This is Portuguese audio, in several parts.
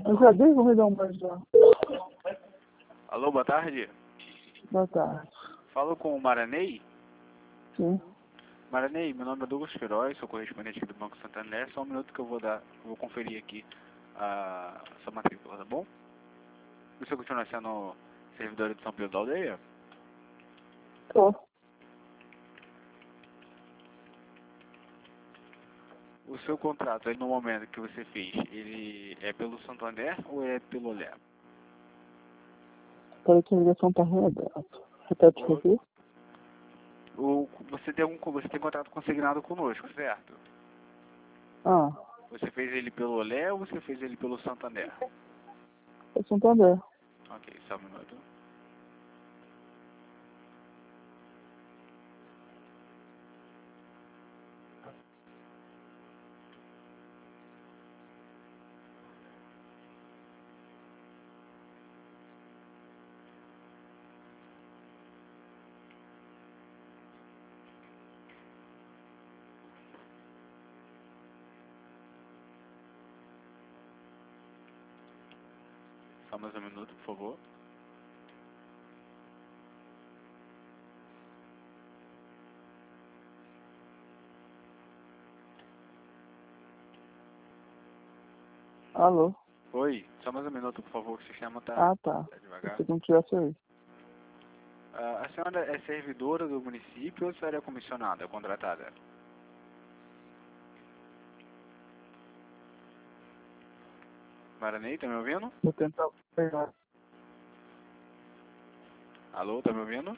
Eu já dei, vou me dar um beijo lá. Alô, boa tarde. Boa tarde. Falo com o Maranei. Sim. Maranei, meu nome é Douglas Queiroz, sou correspondente aqui do Banco Santander. Só um minuto que eu vou conferir aqui a sua matrícula, tá bom? Você continua sendo servidor de São Pedro da Aldeia? Tô. O seu contrato aí no momento que você fez, ele é pelo Santander ou é pelo Olé? Peraí que a ligação tá reaberta. Repete o que? Você tem contrato consignado conosco, certo? Ah, Você fez ele pelo Olé ou você fez ele pelo Santander? é Santander. Ok, só um minuto. Só mais um minuto, por favor. Alô? Oi, só mais um minuto, por favor, que o sistema Ah, tá. tá devagar. Se não tivesse aí. A senhora é servidora do município ou a senhora é comissionada, contratada? Maranei, tá me ouvindo? Vou tentar pegar. Alô, tá me ouvindo?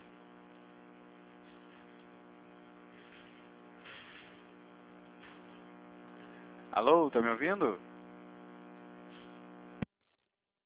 Alô, tá me ouvindo?